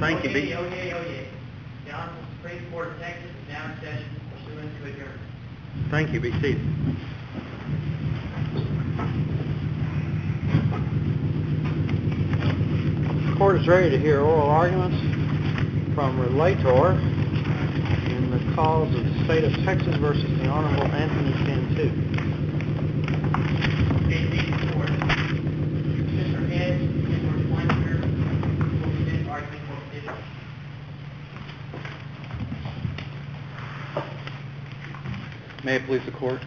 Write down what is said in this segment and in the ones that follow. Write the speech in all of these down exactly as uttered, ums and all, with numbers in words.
Thank you. Oyez, oyez, oyez. The Honorable Supreme Court of Texas is now in session pursuant to adjournment. Thank you. Be seated. The court is ready to hear oral arguments from Relator in the cause of the State of Texas versus the Honorable Anthony Cantu. Case being reported. Mister Hedge, Edward Flanker, will present argument for petition. May it please the Court.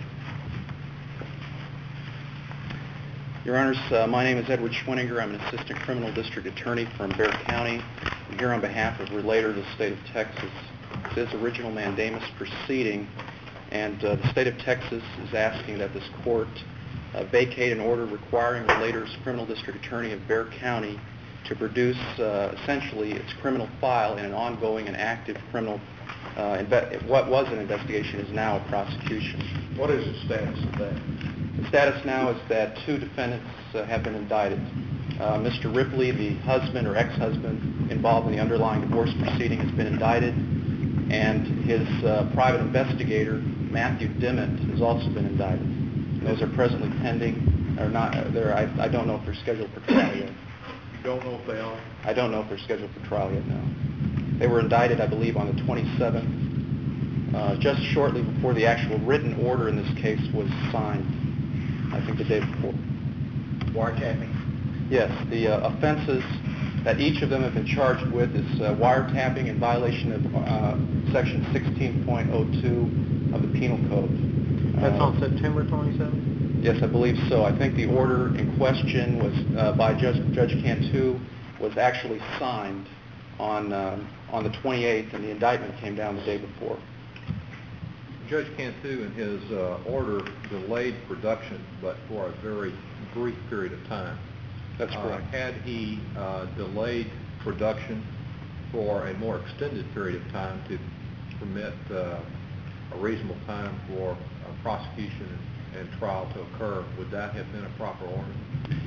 Your Honors, uh, my name is Edward Schwenninger. I'm an Assistant Criminal District Attorney from Bexar County. I'm here on behalf of Relator of the State of Texas. This original mandamus proceeding, and uh, the State of Texas is asking that this Court uh, vacate an order requiring Relator's Criminal District Attorney of Bexar County to produce uh, essentially its criminal file in an ongoing and active criminal Uh, inve- what was an investigation is now a prosecution. What is the status of that? The status now is that two defendants uh, have been indicted. Uh, Mister Ripley, the husband or ex-husband involved in the underlying divorce proceeding, has been indicted, and his uh, private investigator, Matthew Dimmitt, has also been indicted. And those are presently pending, or not. They're, I, I don't know if they're scheduled for trial yet. You don't know if they are? I don't know if they're scheduled for trial yet, no. They were indicted, I believe, on the twenty-seventh, uh, just shortly before the actual written order in this case was signed, I think the day before. Wiretapping? Yes, the uh, offenses that each of them have been charged with is uh, wiretapping in violation of uh, Section sixteen point oh two of the Penal Code. That's Uh, on September twenty-seventh? Yes, I believe so. I think the order in question was uh, by Judge, Judge Cantu was actually signed on uh, on the twenty-eighth, and the indictment came down the day before. Judge Cantu, in his uh, order, delayed production, but for a very brief period of time. That's correct. Uh, had he uh, delayed production for a more extended period of time to permit uh, a reasonable time for uh, prosecution and trial to occur, would that have been a proper order?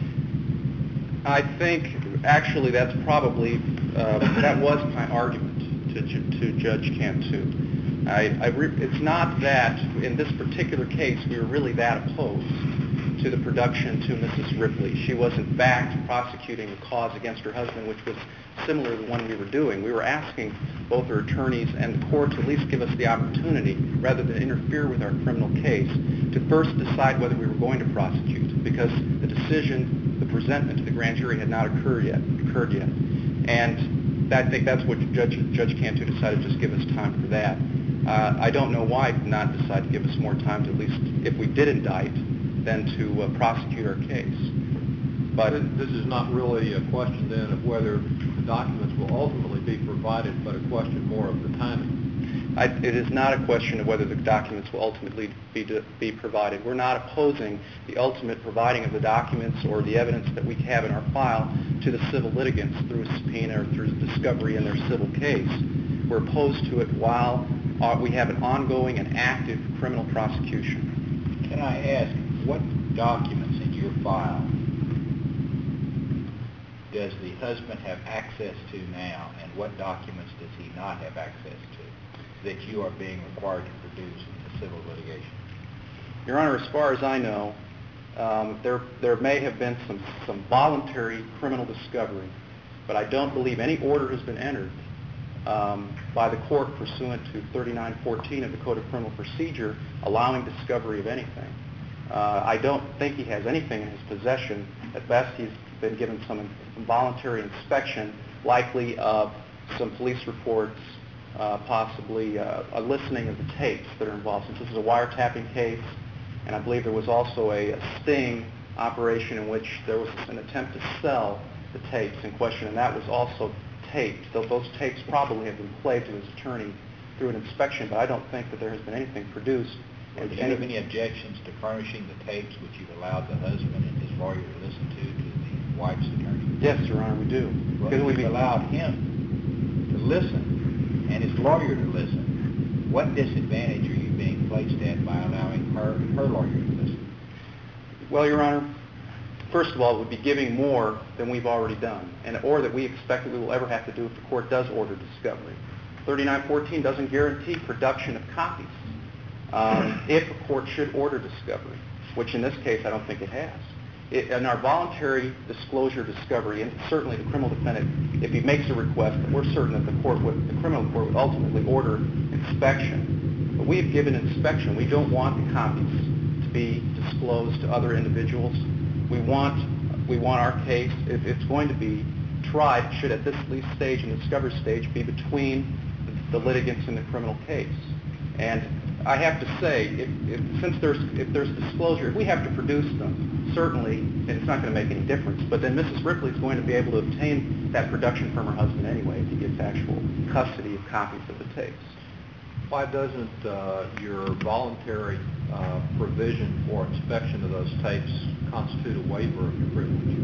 I think, actually, that's probably, uh, that was my argument to, to Judge Cantu. I, I re- it's not that, in this particular case, we were really that opposed to the production to Missus Ripley. She was, in fact, prosecuting a cause against her husband, which was similar to the one we were doing. We were asking both her attorneys and the court to at least give us the opportunity, rather than interfere with our criminal case, to first decide whether we were going to prosecute, because the decision, the presentment to the grand jury had not occurred yet. Occurred yet, and that, I think that's what Judge Judge Cantu decided to just give us time for that. Uh, I don't know why he did not decide to give us more time to at least, if we did indict, then to uh, prosecute our case. But this is not really a question then of whether the documents will ultimately be provided, but a question more of the timing. I, it is not a question of whether the documents will ultimately be, to, be provided. We're not opposing the ultimate providing of the documents or the evidence that we have in our file to the civil litigants through a subpoena or through discovery in their civil case. We're opposed to it while uh, we have an ongoing and active criminal prosecution. Can I ask, what documents in your file does the husband have access to now, and what documents does he not have access to that you are being required to produce in the civil litigation? Your Honor, as far as I know, um, there there may have been some, some voluntary criminal discovery, but I don't believe any order has been entered um, by the court pursuant to thirty-nine fourteen of the Code of Criminal Procedure allowing discovery of anything. Uh, I don't think he has anything in his possession. At best, he's been given some involuntary inspection, likely of some police reports, uh, possibly uh, a listening of the tapes that are involved. Since this is a wiretapping case, and I believe there was also a, a sting operation in which there was an attempt to sell the tapes in question, and that was also taped. Those, those tapes probably have been played to his attorney through an inspection, but I don't think that there has been anything produced. Well, do you have any objections to furnishing the tapes which you've allowed the husband and his lawyer to listen to, to the wife's attorney? Yes, Your Honor, we do. Well, Because you've we've allowed him to listen and his lawyer to listen. What disadvantage are you being placed at by allowing her and her lawyer to listen? Well, Your Honor, first of all, it would be giving more than we've already done, and or that we expect that we will ever have to do if the court does order discovery. thirty-nine fourteen doesn't guarantee production of copies um, if a court should order discovery, which in this case I don't think it has. It, in our voluntary disclosure discovery, and certainly the criminal defendant, if he makes a request, we're certain that the court would, the criminal court would ultimately order inspection. But we have given inspection. We don't want the copies to be disclosed to other individuals. We want, we want our case, if it's going to be tried, it should at this least stage, in the discovery stage, be between the, the litigants in the criminal case. And I have to say, if, if, since there's, if there's disclosure, if we have to produce them, certainly, and it's not going to make any difference, but then Missus Ripley is going to be able to obtain that production from her husband anyway if he gets actual custody of copies of the tapes. Why doesn't uh, your voluntary uh, provision for inspection of those tapes constitute a waiver of your privilege?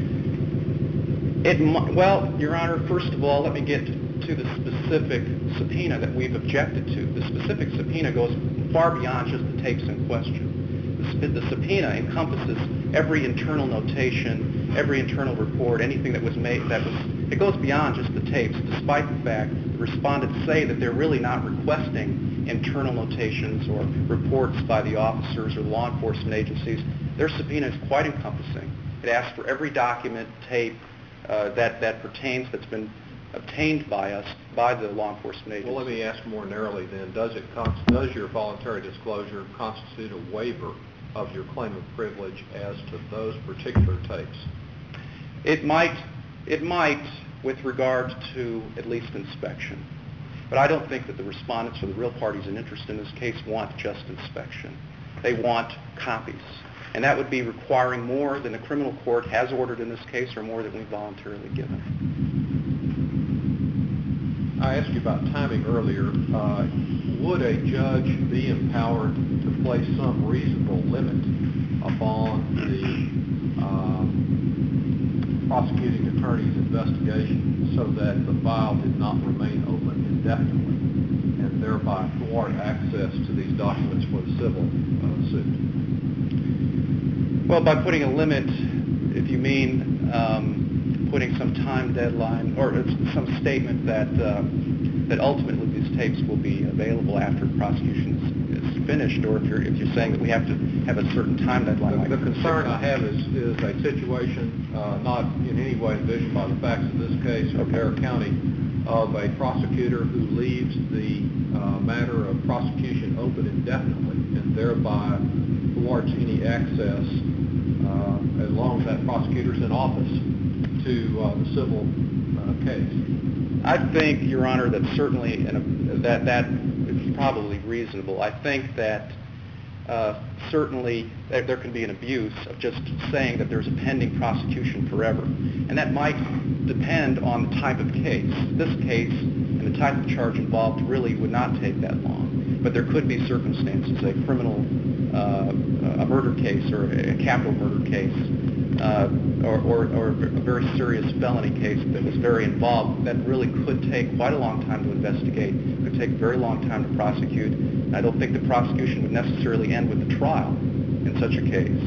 It, well, Your Honor, first of all, let me get to the specific subpoena that we've objected to. The specific subpoena goes far beyond just the tapes in question. The, the subpoena encompasses every internal notation, every internal report, anything that was made that was, it goes beyond just the tapes, despite the fact the respondents say that they're really not requesting internal notations or reports by the officers or law enforcement agencies. Their subpoena is quite encompassing. It asks for every document, tape, uh, that, that pertains, that's been obtained by us, by the law enforcement agency. Well, let me ask more narrowly then. Does it does your voluntary disclosure constitute a waiver of your claim of privilege as to those particular tapes? It might, it might with regard to at least inspection. But I don't think that the respondents or the real parties in interest in this case want just inspection. They want copies. And that would be requiring more than the criminal court has ordered in this case or more than we've voluntarily given. I asked you about timing earlier. Uh, would a judge be empowered to place some reasonable limit upon the um, prosecuting attorney's investigation so that the file did not remain open indefinitely and thereby thwart access to these documents for the civil uh, suit? Well, by putting a limit, if you mean um, putting some time deadline or some statement that uh, that ultimately these tapes will be available after the prosecution is, is finished, or if you're if you're saying that we have to have a certain time deadline. The, the concern I have is is a situation uh, not in any way envisioned by the facts of this case or Bexar County of a prosecutor who leaves the uh, matter of prosecution open indefinitely and thereby thwarts any access, uh, as long as that prosecutor's in office, to uh, the civil uh, case. I think, Your Honor, that certainly in a, that that is probably reasonable. I think that uh, certainly there, there can be an abuse of just saying that there's a pending prosecution forever, and that might depend on the type of case. This case and the type of charge involved really would not take that long, but there could be circumstances, a criminal, uh, a murder case or a capital murder case, uh, or, or, or a very serious felony case that was very involved, that really could take quite a long time to investigate, could take a very long time to prosecute. And I don't think the prosecution would necessarily end with a trial in such a case.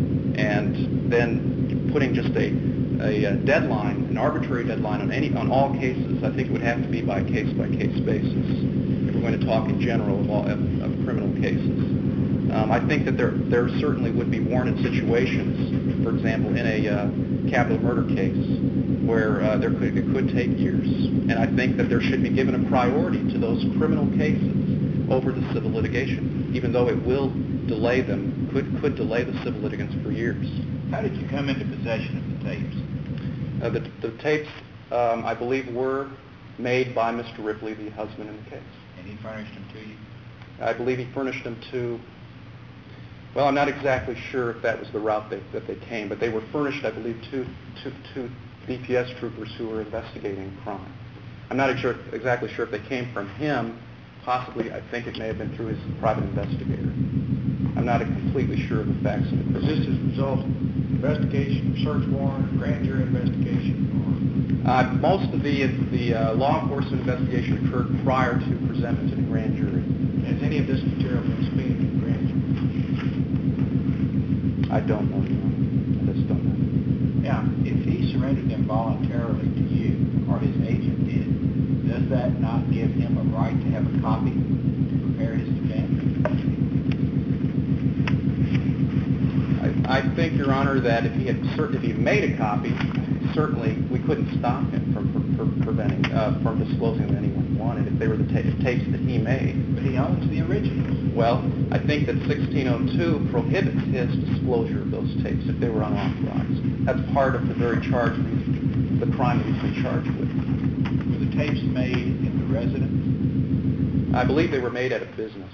And then putting just a, a, a deadline, an arbitrary deadline on any on all cases, I think it would have to be by case-by-case basis if we're going to talk in general of, all, of, of criminal cases. Um, I think that there there certainly would be warranted situations, for example, in a uh, capital murder case, where uh, there could, it could take years. And I think that there should be given a priority to those criminal cases over the civil litigation, even though it will delay them, could could delay the civil litigants for years. How did you come into possession of the tapes? Uh, the, the tapes, um, I believe, were made by Mister Ripley, the husband in the case. And he furnished them to you? I believe he furnished them to, well, I'm not exactly sure if that was the route they, that they came, but they were furnished, I believe, to, to, to B P S troopers who were investigating crime. I'm not sure, exactly sure if they came from him. Possibly, I think it may have been through his private investigator. I'm not completely sure of the facts of the Was this as a result of investigation, search warrant, or grand jury investigation? Or? Uh, most of the the uh, law enforcement investigation occurred prior to presentment to the grand jury. Has any of this material been subpoenaed to the grand jury? I don't know. I just don't know. voluntarily to you, or his agent did, does that not give him a right to have a copy to prepare his defense? I, I think, Your Honor, that if he had cer- if he made a copy, certainly we couldn't stop him from, from, from preventing uh, from disclosing that anyone wanted if they were the ta- tapes that he made. But he owns the originals. Well, I think that sixteen oh two prohibits his disclosure of those tapes if they were unauthorized. That's part of the very charge, the crime that he's been charged with. Were the tapes made in the residence? I believe they were made at a business.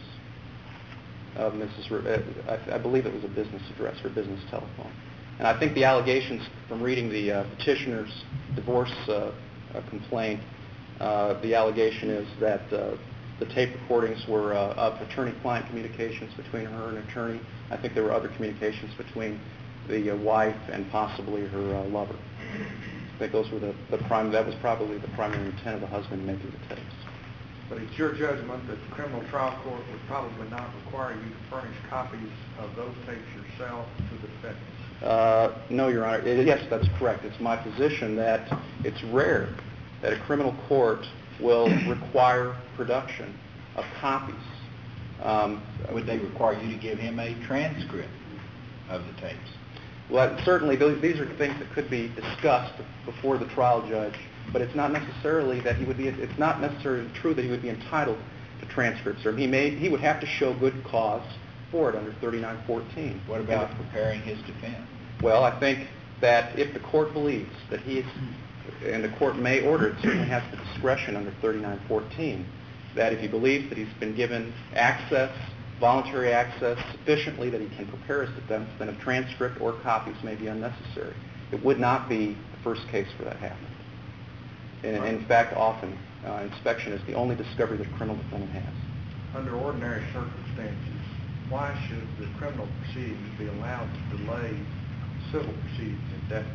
Of Missus Re- uh, I, I believe it was a business address or business telephone. And I think the allegations from reading the uh, petitioner's divorce uh, uh, complaint, uh, the allegation is that uh, the tape recordings were uh, of attorney-client communications between her and an attorney. I think there were other communications between the uh, wife and possibly her uh, lover. I think those were the, the prime. That was probably the primary intent of the husband making the tapes. But it's your judgment that the criminal trial court would probably not require you to furnish copies of those tapes yourself to the defendants? Uh, no, Your Honor. It, yes, that's correct. It's my position that it's rare that a criminal court will require production of copies. Um, Would they require you to give him a transcript of the tapes? Well, certainly those, these are things that could be discussed before the trial judge, but it's not necessarily that he would be. It's not necessarily true that he would be entitled to transcripts, or he may. He would have to show good cause for it under thirty-nine fourteen. What about preparing his defense? Well, I think that if the court believes that he is, and the court may order it, certainly has the discretion under thirty-nine fourteen, that if he believes that he's been given access, voluntary access, sufficiently that he can prepare his defense, then a transcript or copies may be unnecessary. It would not be the first case where that happened. And in fact, often, uh, inspection is the only discovery that a criminal defendant has. Under ordinary circumstances, why should the criminal proceedings be allowed to delay civil proceedings indefinitely?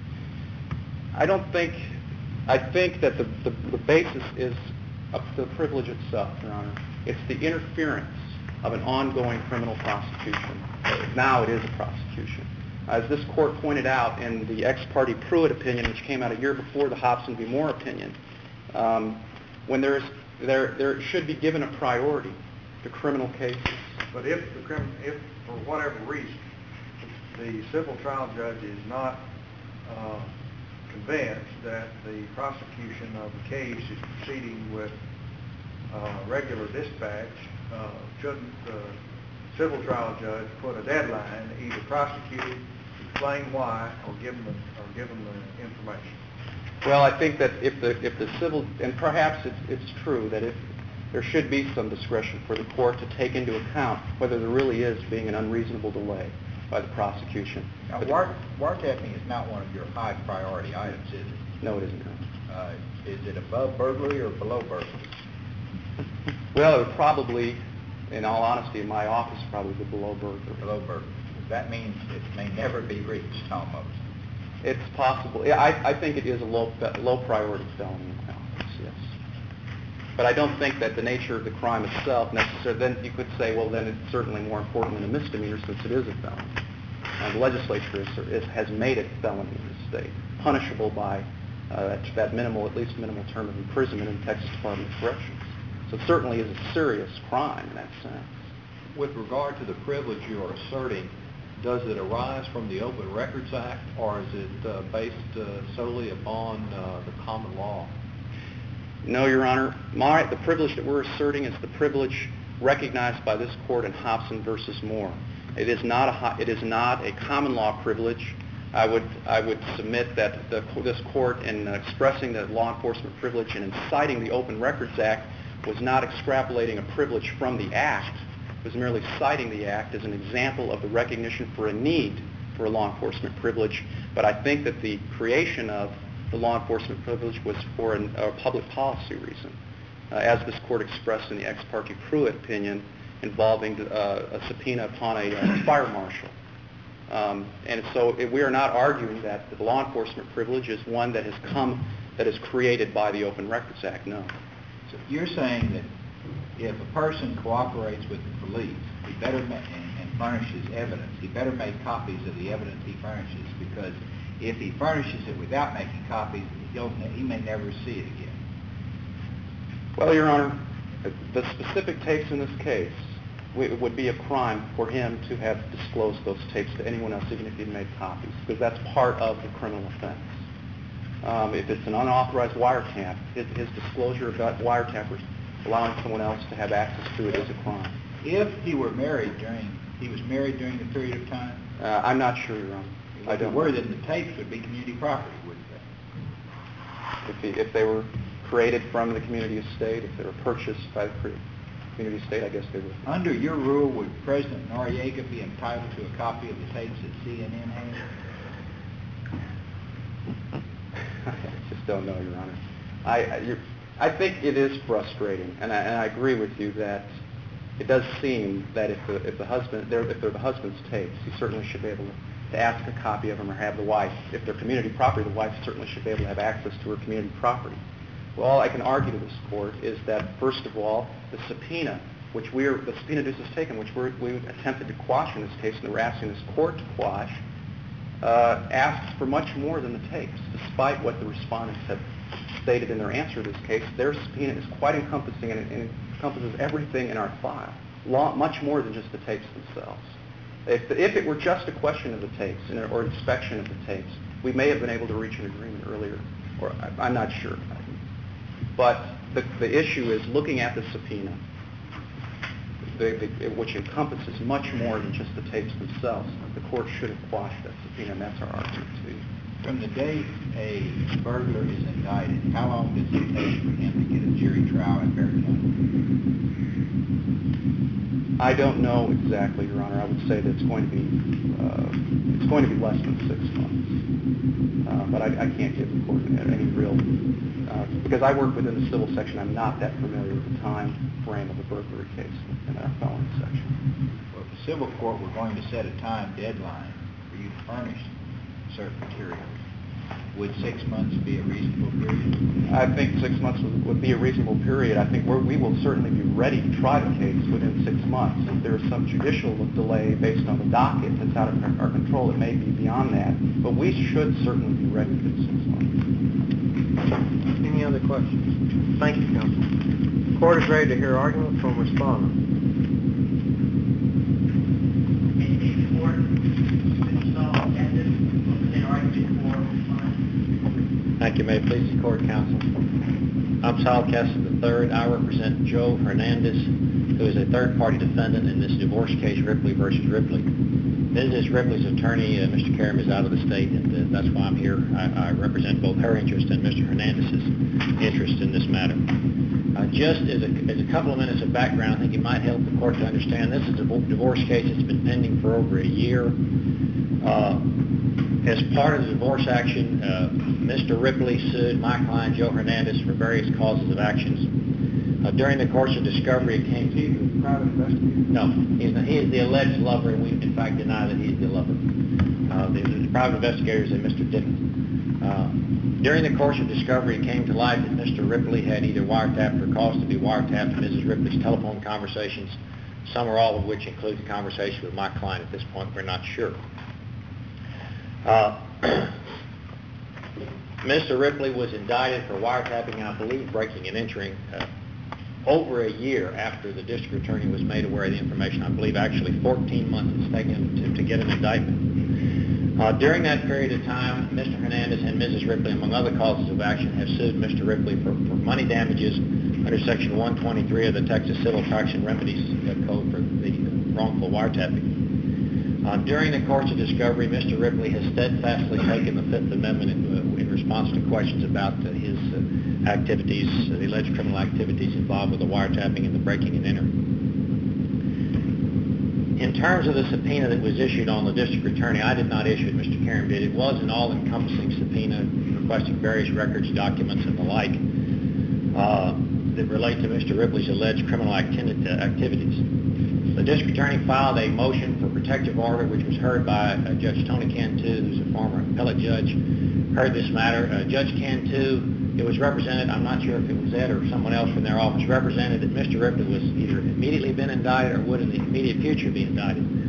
I don't think, I think that the, the, the basis is of the privilege itself, Your Honor. It's the interference of an ongoing criminal prosecution. Now it is a prosecution. As this court pointed out in the ex parte Pruitt opinion, which came out a year before the Hobson v. Moore opinion, um, when there is, there, there should be given a priority to criminal cases. But if the crim, if for whatever reason the civil trial judge is not uh, convinced that the prosecution of the case is proceeding with uh, regular dispatch, uh, shouldn't the civil trial judge put a deadline, either prosecute it, explain why, or give them the, or give them the information? Well, I think that if the if the civil, and perhaps it's, it's true that if there should be some discretion for the court to take into account whether there really is being an unreasonable delay by the prosecution. Now, But wire, wiretapping is not one of your high priority items, is it? No, it isn't, Your Honor. Uh, is it above burglary or below burglary? Well, it would probably, in all honesty, in my office, probably be below burglary. Below burglary. That means it may never be reached, almost. It's possible. Yeah, I, I think it is a low low priority felony in my office, yes. But I don't think that the nature of the crime itself necessarily, then you could say, well, then it's certainly more important than a misdemeanor since it is a felony. And the legislature is, is, has made it felony in the state, punishable by uh, that, that minimal, at least minimal term of imprisonment in the Texas Department of Corrections. So it certainly is a serious crime in that sense. With regard to the privilege you are asserting, does it arise from the Open Records Act, or is it uh, based uh, solely upon uh, the common law? No, Your Honor. My, the privilege that we're asserting is the privilege recognized by this court in Hobson versus Moore. It is not a it is not a common law privilege. I would I would submit that the, this court, in expressing the law enforcement privilege and inciting the Open Records Act, was not extrapolating a privilege from the Act. It was merely citing the Act as an example of the recognition for a need for a law enforcement privilege. But I think that the creation of the law enforcement privilege was for an, a public policy reason, uh, as this court expressed in the ex parte Pruitt opinion involving uh, a subpoena upon a uh, fire marshal. Um, and so it, we are not arguing that the law enforcement privilege is one that has come, that is created by the Open Records Act, no. So you're saying that if a person cooperates with the police, he better ma- and, and furnishes evidence, he better make copies of the evidence he furnishes, because if he furnishes it without making copies, he'll, he may never see it again. Well, Your Honor, the specific tapes in this case, it would be a crime for him to have disclosed those tapes to anyone else, even if he'd made copies, because that's part of the criminal offense. Um, if it's an unauthorized wiretap, his, his disclosure of that wiretap or allowing someone else to have access to it is a crime. If he were married during, he was married during the period of time? Uh, I'm not sure, Your Honor. I don't Were know. then the tapes would be community property, wouldn't they? If, he, if they were created from the community estate, if they were purchased by the community estate, I guess they would. Under your rule, would President Noriega be entitled to a copy of the tapes that C N N had? I just don't know, Your Honor. I, I, you're, I think it is frustrating, and I, and I agree with you that it does seem that if the, if the husband, they're, if they're the husband's tapes, he certainly should be able to, to ask a copy of them or have the wife. If they're community property, the wife certainly should be able to have access to her community property. Well, all I can argue to this court is that, first of all, the subpoena, which we're, the subpoena this is taken, which we're, we attempted to quash in this case, and we're asking this court to quash, uh, asks for much more than the tapes. Despite what the respondents have stated in their answer to this case, their subpoena is quite encompassing, and it, and it encompasses everything in our file, Law, much more than just the tapes themselves. If, the, if it were just a question of the tapes and, or inspection of the tapes, we may have been able to reach an agreement earlier, or I, I'm not sure. But the, the issue is looking at the subpoena, the, the, which encompasses much more than just the tapes themselves. The court should have quashed that subpoena, and that's our argument to you. From the day a burglar is indicted, how long does it take for him to get a jury trial in Barry County? I don't know exactly, Your Honor. I would say that it's going to be uh, it's going to be less than six months. Uh, but I, I can't give the court any real uh, because I work within the civil section. I'm not that familiar with the time frame of a burglary case in our felony section. Well, if the civil court were going to set a time deadline for you to furnish certain materials, would six months be a reasonable period? I think six months would, would be a reasonable period. I think we're, we will certainly be ready to try the case within six months. If there is some judicial delay based on the docket that's out of our, our control, it may be beyond that. But we should certainly be ready within six months. Any other questions? Thank you, counsel. The court is ready to hear argument from respondent. Thank you. May it please the court, counsel. I'm Sal Kessler the third. I represent Joe Hernandez, who is a third-party defendant in this divorce case, Ripley versus Ripley. Missus Ripley's attorney, uh, Mister Karam, is out of the state, and uh, that's why I'm here. I, I represent both her interest and Mister Hernandez's interest in this matter. Uh, just as a, as a couple of minutes of background, I think it might help the court to understand this is a divorce case that's been pending for over a year. Uh, as part of the divorce action, uh, Mister Ripley sued my client, Joe Hernandez, for various causes of actions. Uh, during the course of discovery, it came to... Is he the private investigator? No, he's the, he is the alleged lover, and we, in fact, deny that he's the lover. Uh, the, the private investigator is a Mister Dickens. Uh, during the course of discovery, it came to light that Mister Ripley had either wiretapped or caused to be wiretapped Missus Ripley's telephone conversations, some or all of which include the conversation with my client. At this point, we're not sure. Uh, Mister Ripley was indicted for wiretapping, I believe, breaking and entering uh, over a year after the district attorney was made aware of the information. I believe actually fourteen months it's taken to, to get an indictment. Uh, during that period of time, Mister Hernandez and Missus Ripley, among other causes of action, have sued Mister Ripley for, for money damages under Section one twenty-three of the Texas Civil Practice and Remedies Code for the wrongful wiretapping. Uh, during the course of discovery, Mister Ripley has steadfastly taken the Fifth Amendment in, uh, in response to questions about uh, his uh, activities, uh, the alleged criminal activities involved with the wiretapping and the breaking and entering. In terms of the subpoena that was issued on the district attorney, I did not issue it, Mister Karam did. It was an all-encompassing subpoena requesting various records, documents, and the like uh, that relate to Mister Ripley's alleged criminal acti- uh, activities. The district attorney filed a motion for protective order, which was heard by uh, Judge Tony Cantu, who's a former appellate judge, heard this matter. Uh, Judge Cantu, it was represented, I'm not sure if it was Ed or someone else from their office, represented that Mister Ripley was either immediately been indicted or would in the immediate future be indicted.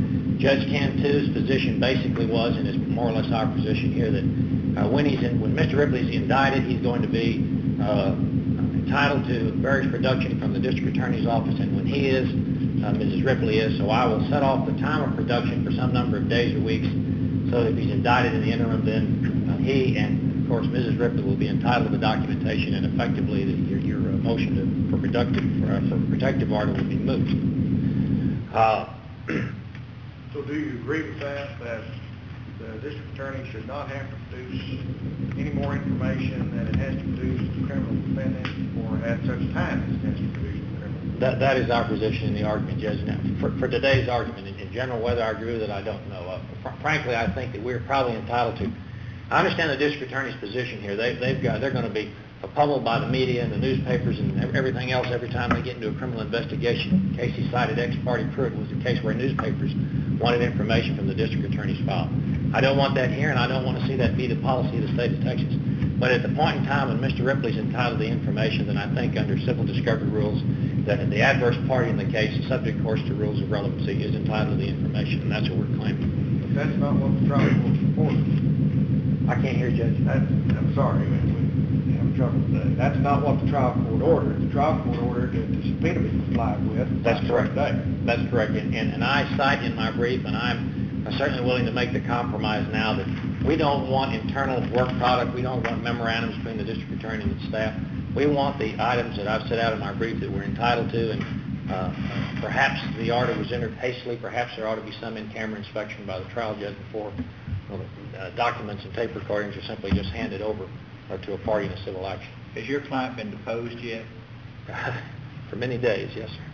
Judge Cantu's position basically was, and it's more or less our position here, that uh, when he's in, when Mister Ripley's indicted, he's going to be uh, entitled to various production from the district attorney's office, and when he is, uh, Missus Ripley is. So I will set off the time of production for some number of days or weeks, so that if he's indicted in the interim, then uh, he and, of course, Missus Ripley will be entitled to the documentation, and effectively the, your, your uh, motion to, for, productive, for, uh, for protective order will be moot. Uh, So do you agree with that, that the district attorney should not have to produce any more information that it has to produce to the criminal defendant, or at such time as it has to produce to the criminal defendant? That, that is our position in the argument, Judge. Now, for, for today's argument, in, in general, whether I agree with it, I don't know. Uh, fr- frankly, I think that we're probably entitled to. I understand the district attorney's position here. They, they've got, they're going to be pummeled by the media and the newspapers and everything else every time they get into a criminal investigation. The case he cited, ex parte Pruitt, was a case where newspapers wanted information from the district attorney's file. I don't want that here, and I don't want to see that be the policy of the state of Texas. But at the point in time when Mister Ripley's entitled to the information, then I think under civil discovery rules, that the adverse party in the case, subject, of course, to rules of relevancy, is entitled to the information, and that's what we're claiming. But that's not what the trial court reported. I can't hear, Judge. That, I'm sorry, we have trouble with that. That's not what the trial court ordered. The trial court ordered that the subpoena be complied with. That's correct. Day. That's correct. And, and, and I cite in my brief, and I'm certainly willing to make the compromise now, that we don't want internal work product. We don't want memorandums between the district attorney and the staff. We want the items that I've set out in my brief that we're entitled to, and uh, uh, perhaps the order was entered hastily. Perhaps there ought to be some in-camera inspection by the trial judge before uh, documents and tape recordings are simply just handed over uh, to a party in a civil action. Has your client been deposed yet? For many days, yes, sir.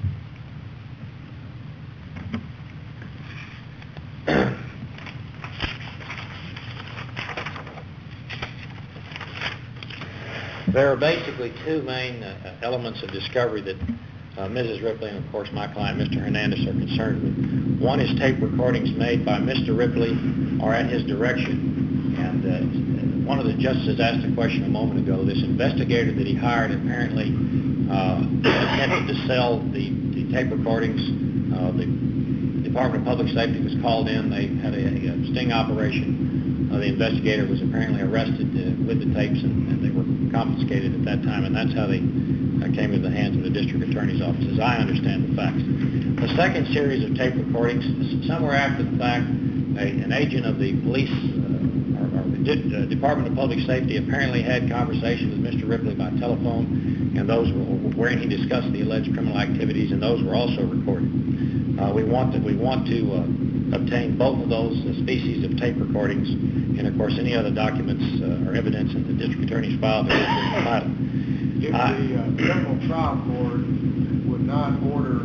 There are basically two main uh, elements of discovery that uh, Missus Ripley and, of course, my client, Mister Hernandez, are concerned with. One is tape recordings made by Mister Ripley or at his direction. And uh, one of the justices asked a question a moment ago. This investigator that he hired apparently uh, attempted to sell the, the tape recordings. Uh, the Department of Public Safety was called in. They had a, a sting operation. Uh, the investigator was apparently arrested uh, with the tapes, and, and they were confiscated at that time, and that's how they uh, came into the hands of the district attorney's office, as I understand the facts. The second series of tape recordings, somewhere after the fact, a, an agent of the police uh, or, or the Di- uh, Department of Public Safety apparently had conversations with Mister Ripley by telephone, and those were, wherein he discussed the alleged criminal activities, and those were also recorded. Uh, we want to, we want to uh, obtain both of those uh, species of tape recordings, and of course any other documents uh, or evidence in the district attorney's file that is provided. If Uh, the uh, criminal trial court would not order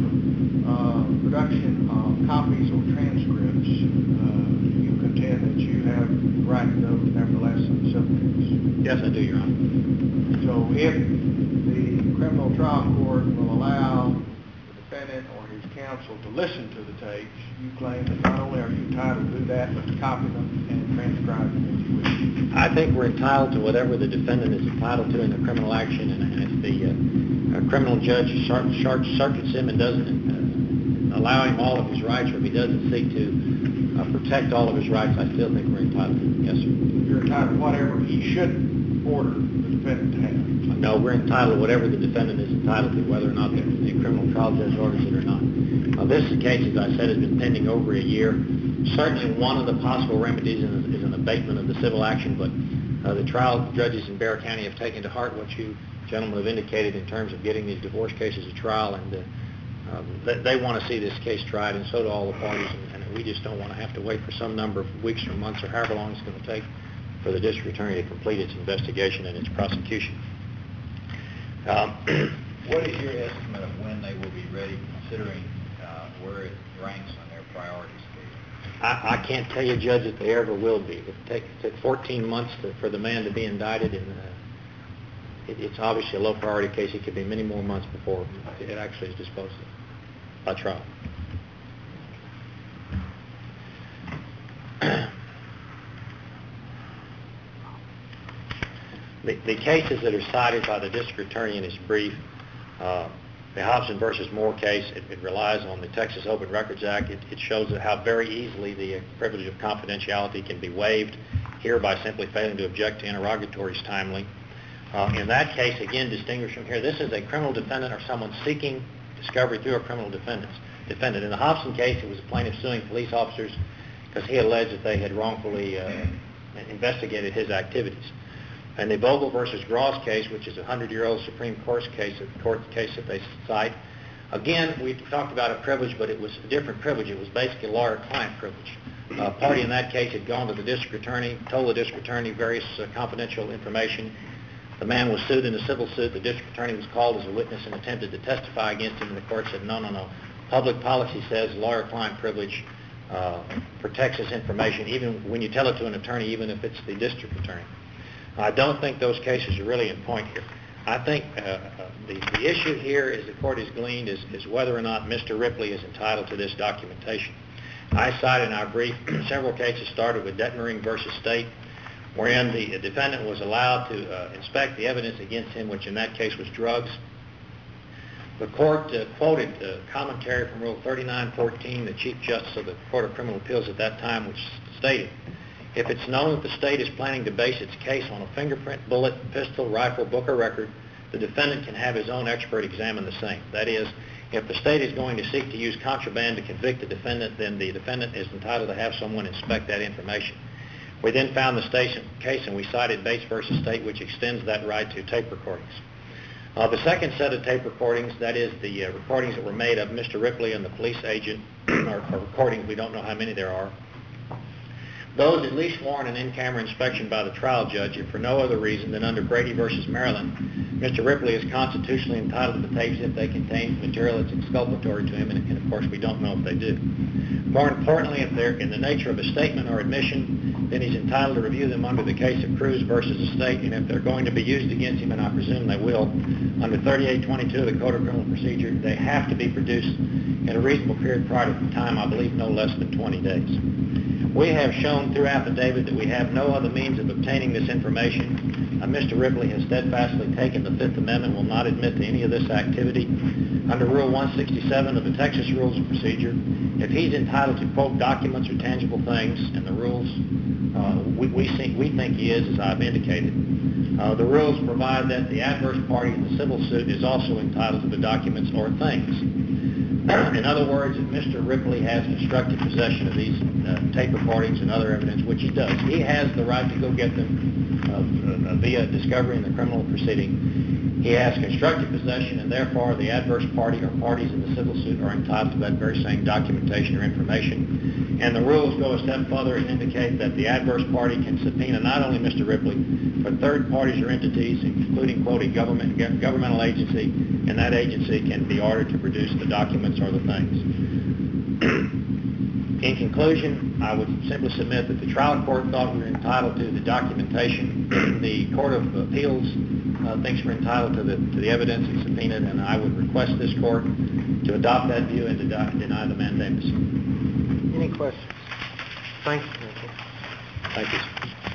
uh, production of copies or transcripts, uh, you contend that you have the right to those nevertheless in civil case. Yes, I do, Your Honor. So if the criminal trial court will allow the defendant or his counsel to listen to the tapes, you claim that not only are you entitled to do that, but to copy them and transcribe them if you wish. I think we're entitled to whatever the defendant is entitled to in the criminal action, and, and if the uh, uh, criminal judge short, short circuits him and doesn't uh, allow him all of his rights, or if he doesn't seek to uh, protect all of his rights, I still think we're entitled to it. Yes, sir. You're entitled to whatever he should order the defendant to have. No, we're entitled to whatever the defendant is entitled to, whether or not the, the criminal trial judge orders it or not. Now, this case, as I said, has been pending over a year. Certainly one of the possible remedies is, is an abatement of the civil action, but uh, the trial judges in Bexar County have taken to heart what you gentlemen have indicated in terms of getting these divorce cases to trial, and uh, uh, they, they want to see this case tried, and so do all the parties, and, and we just don't want to have to wait for some number of weeks or months or however long it's going to take for the district attorney to complete its investigation and its prosecution. Um, What is your estimate of when they will be ready, considering uh, where it ranks on their priority scale? I, I can't tell you, Judge, that they ever will be. It took, it took fourteen months to, for the man to be indicted, and uh, it, it's obviously a low-priority case. It could be many more months before it actually is disposed of by trial. The, the cases that are cited by the district attorney in his brief, uh, the Hobson versus Moore case, it, it relies on the Texas Open Records Act. It, it shows how very easily the privilege of confidentiality can be waived here by simply failing to object to interrogatories timely. Uh, in that case, again, distinguished from here, this is a criminal defendant or someone seeking discovery through a criminal defendant. defendant. In the Hobson case, it was a plaintiff suing police officers because he alleged that they had wrongfully uh, investigated his activities. And the Vogel versus Gross case, which is a hundred-year-old Supreme Court case, court case that they cite, again, we talked about a privilege, but it was a different privilege. It was basically a lawyer-client privilege. A party in that case had gone to the district attorney, told the district attorney various uh, confidential information. The man was sued in a civil suit. The district attorney was called as a witness and attempted to testify against him, and the court said, no, no, no. Public policy says lawyer-client privilege uh, protects this information, even when you tell it to an attorney, even if it's the district attorney. I don't think those cases are really in point here. I think uh, uh, the, the issue here, as the court has gleaned, is, is whether or not Mister Ripley is entitled to this documentation. I cite in our brief several cases started with Detmering versus State, wherein the defendant was allowed to uh, inspect the evidence against him, which in that case was drugs. The court uh, quoted uh, commentary from Rule thirty-nine fourteen, the Chief Justice of the Court of Criminal Appeals at that time, which stated, if it's known that the state is planning to base its case on a fingerprint, bullet, pistol, rifle, book, or record, the defendant can have his own expert examine the same. That is, if the state is going to seek to use contraband to convict the defendant, then the defendant is entitled to have someone inspect that information. We then found the state case, and we cited Bates versus State, which extends that right to tape recordings. Uh, the second set of tape recordings, that is the uh, recordings that were made of Mister Ripley and the police agent, or, or recordings, we don't know how many there are. Those at least warrant an in-camera inspection by the trial judge if for no other reason than under Brady versus Maryland, Mister Ripley is constitutionally entitled to the tapes if they contain material that's exculpatory to him, and, and of course we don't know if they do. More importantly, if they're in the nature of a statement or admission, then he's entitled to review them under the case of Cruz versus the state, and if they're going to be used against him, and I presume they will, under thirty-eight twenty-two of the Code of Criminal Procedure, they have to be produced in a reasonable period prior to the time, I believe no less than twenty days. We have shown through affidavit that we have no other means of obtaining this information. Uh, Mister Ripley has steadfastly taken the Fifth Amendment, will not admit to any of this activity. Under Rule one sixty-seven of the Texas Rules of Procedure, if he's entitled to, quote, documents or tangible things, and the rules, uh, we, we, think, we think he is, as I've indicated. Uh, the rules provide that the adverse party in the civil suit is also entitled to the documents or things. In other words, if Mister Ripley has constructive possession of these uh, tape recordings and other evidence, which he does, he has the right to go get them uh, uh, via discovery in the criminal proceeding. He has constructive possession, and therefore the adverse party or parties in the civil suit are entitled to that very same documentation or information. And the rules go a step further and indicate that the adverse party can subpoena not only Mister Ripley, but third parties or entities, including, quote, a government, governmental agency, and that agency can be ordered to produce the documents or the things. In conclusion, I would simply submit that the trial court thought we were entitled to the documentation. The Court of Appeals uh, thinks we're entitled to the, to the evidence and subpoenaed, and I would request this court to adopt that view and to di- deny the mandamus. Any questions? Thank you, counsel. Thank you.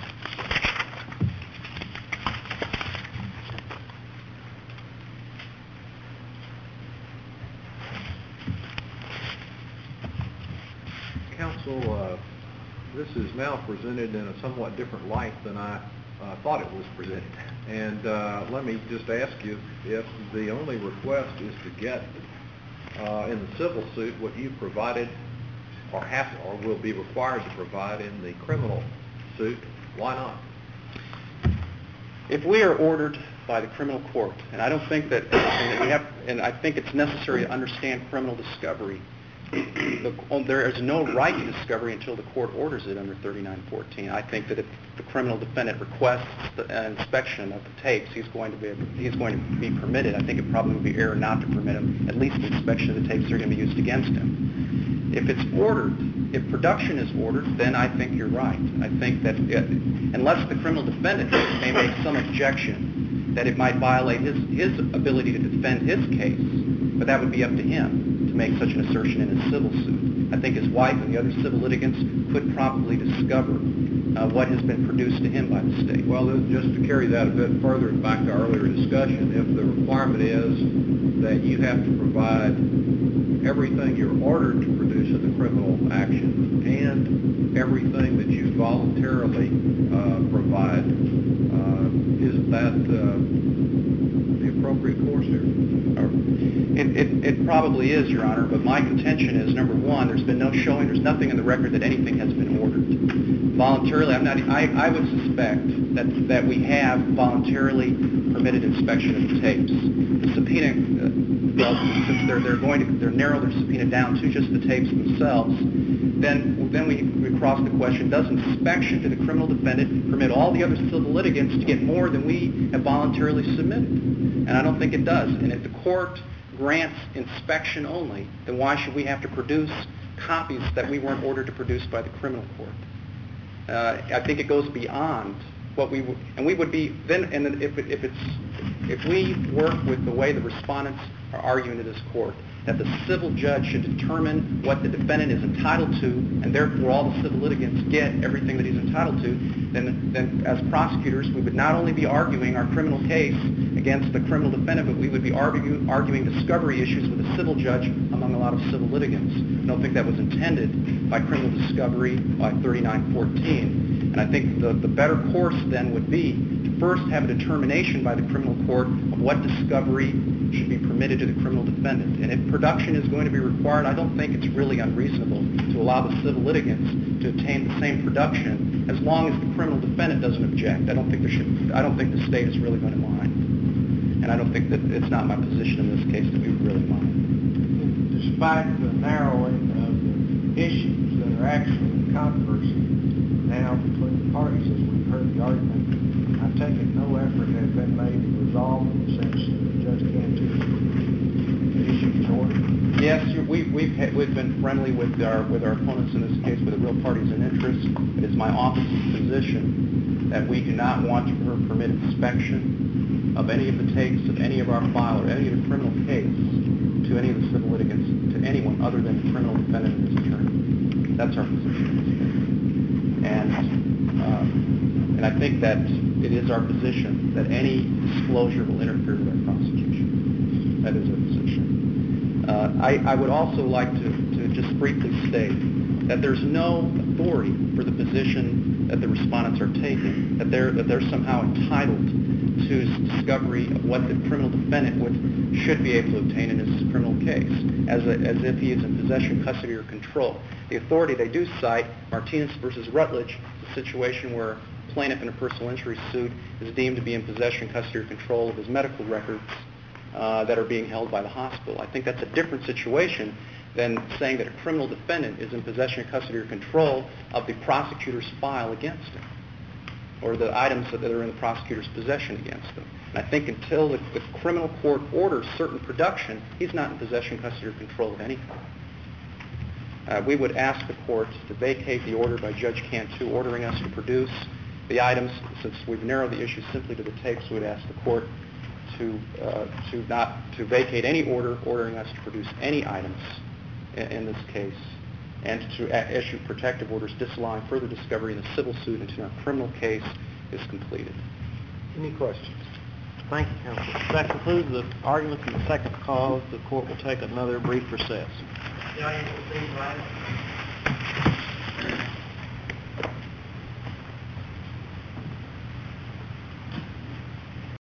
Counsel, uh, this is now presented in a somewhat different light than I uh, thought it was presented. And uh, let me just ask you if the only request is to get uh, in the civil suit what you provided or have to, or will be required to provide in the criminal suit, why not? If we are ordered by the criminal court, and I don't think that, and we have, and I think it's necessary to understand criminal discovery. The, there is no right to discovery until the court orders it under thirty-nine fourteen. I think that if the criminal defendant requests the, an inspection of the tapes, he's going to be he's going to be permitted. I think it probably would be error not to permit him at least the inspection of the tapes that are going to be used against him. If it's ordered, if production is ordered, then I think you're right. I think that it, unless the criminal defendant may make some objection that it might violate his his ability to defend his case, but that would be up to him to make such an assertion in his civil suit. I think his wife and the other civil litigants could probably discover uh, what has been produced to him by the state. Well, then, just to carry that a bit further and back to our earlier discussion, if the requirement is that you have to provide everything you're ordered to produce in the criminal action and everything that you voluntarily uh, provide, uh, isn't that uh, the appropriate course here? It, it, it probably is, Your Honor, but my contention is, number one, there's been no showing, there's nothing in the record that anything has been ordered. Voluntarily, I'm not, I, I would suspect that, that we have voluntarily permitted inspection of the tapes. The subpoena, uh, well, since they're, they're going to, they're narrow their subpoena down to just the tapes themselves, then, then we, we cross the question, does inspection to the criminal defendant permit all the other civil litigants to get more than we have voluntarily submitted? And I don't think it does. And if the court grants inspection only, then why should we have to produce copies that we weren't ordered to produce by the criminal court? Uh, I think it goes beyond what we would, and we would be then. And if, it, if it's if we work with the way the respondents are arguing to this court, that the civil judge should determine what the defendant is entitled to, and therefore all the civil litigants get everything that he's entitled to, then, then as prosecutors, we would not only be arguing our criminal case against the criminal defendant, but we would be argue, arguing discovery issues with a civil judge among a lot of civil litigants. I don't think that was intended by criminal discovery by thirty-nine fourteen. And I think the, the better course then would be to first have a determination by the criminal court of what discovery should be permitted to the criminal defendant. And if production is going to be required, I don't think it's really unreasonable to allow the civil litigants to obtain the same production as long as the criminal defendant doesn't object. I don't think there should. I don't think the state is really going to mind. And I don't think that it's not my position in this case that we would really mind. Despite the narrowing of the issues that are actually in controversy now between the parties, as we've heard the argument, I take it no effort has been made to resolve them since uh, Judge Cantu issued his order. Yes, you- we, we've had, we've been friendly with our with our opponents in this case, with the real parties in interest. It is my office's position that we do not want to per- permit inspection of any of the tapes of any of our file or any of the criminal case to any of the civil litigants, to anyone other than the criminal defendant and his attorney. That's our position. And uh, and I think that it is our position that any disclosure will interfere with our prosecution. That is our position. Uh, I, I would also like to, to just briefly state that there's no authority for the position that the respondents are taking, that they're, that they're somehow entitled to discovery of what the criminal defendant would, should be able to obtain in his criminal case, as, a, as if he is in possession, custody, or control. The authority they do cite, Martinez versus Rutledge, is a situation where a plaintiff in a personal injury suit is deemed to be in possession, custody, or control of his medical records uh, that are being held by the hospital. I think that's a different situation than saying that a criminal defendant is in possession, custody, or control of the prosecutor's file against him, or the items that are in the prosecutor's possession against him. And I think until the, the criminal court orders certain production, he's not in possession, custody, or control of anything. Uh, we would ask the court to vacate the order by Judge Cantu ordering us to produce the items. Since we've narrowed the issue simply to the tapes, we would ask the court to uh, to not to vacate any order ordering us to produce any items in, in this case, and to a- issue protective orders disallowing further discovery in the civil suit until our criminal case is completed. Any questions? Thank you, counsel. That concludes the arguments in the second cause. The court will take another brief recess. The audience will please rise.